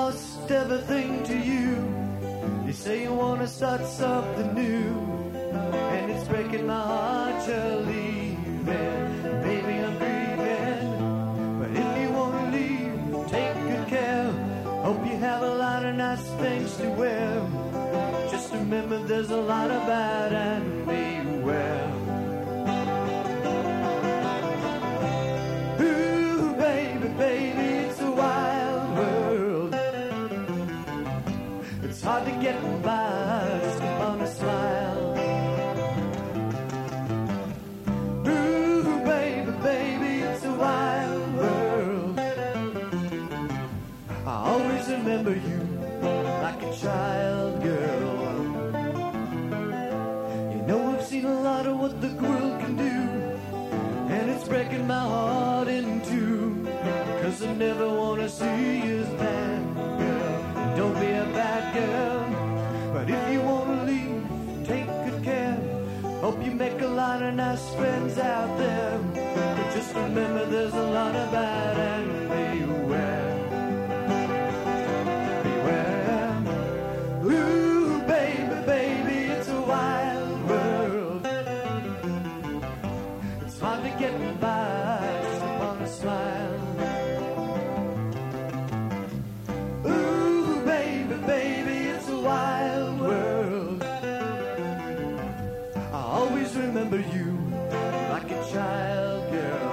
lost everything to you. You say you wanna start something new, and it's breaking my heart you're leaving. Baby, I'm grieving, but if you wanna leave, take good care. Hope you have a lot of nice things to wear. Just remember there's a lot of bad and beware. Ooh, baby, baby, it's a wild world. It's hard to get by just upon a smile. Ooh, baby, baby, it's a wild world. I always remember you like a child girl. You know I've seen a lot of what the world can do, and it's breaking my heart in two. 'Cause I never wanna see you as bad, girl. Don't be a bad girl. But if you wanna leave, take good care. Hope you make a lot of nice friends out there. But just remember there's a lot of bad and beware. Beware. Ooh, baby, baby, it's a wild world. It's hard to get by just upon a smile. Ooh, baby, baby, it's a wild world. I always remember you like a child girl.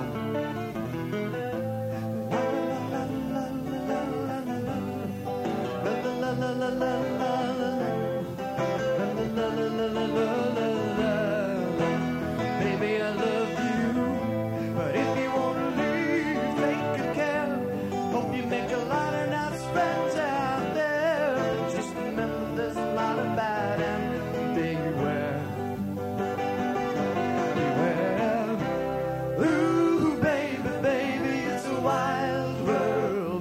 La la la la la la la la la la. Baby, I love you, but if you wanna leave, take good care. Hope you make a lot of nice friends out there. Just remember there's a lot of bad and beware. Beware. Ooh, baby, baby, it's a wild world.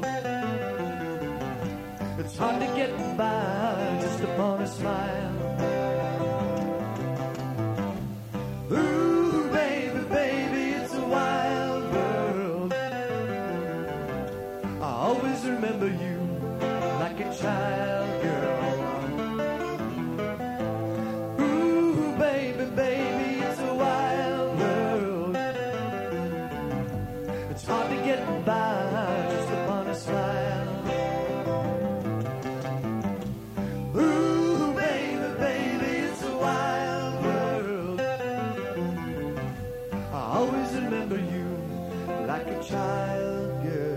It's hard to get by just upon a smile. Ooh, baby, baby, it's a wild world. I always remember you like a child girl. Ooh, baby, baby, it's a wild world. It's hard to get by just upon a smile. Ooh, baby, baby, it's a wild world. I always remember you like a child girl.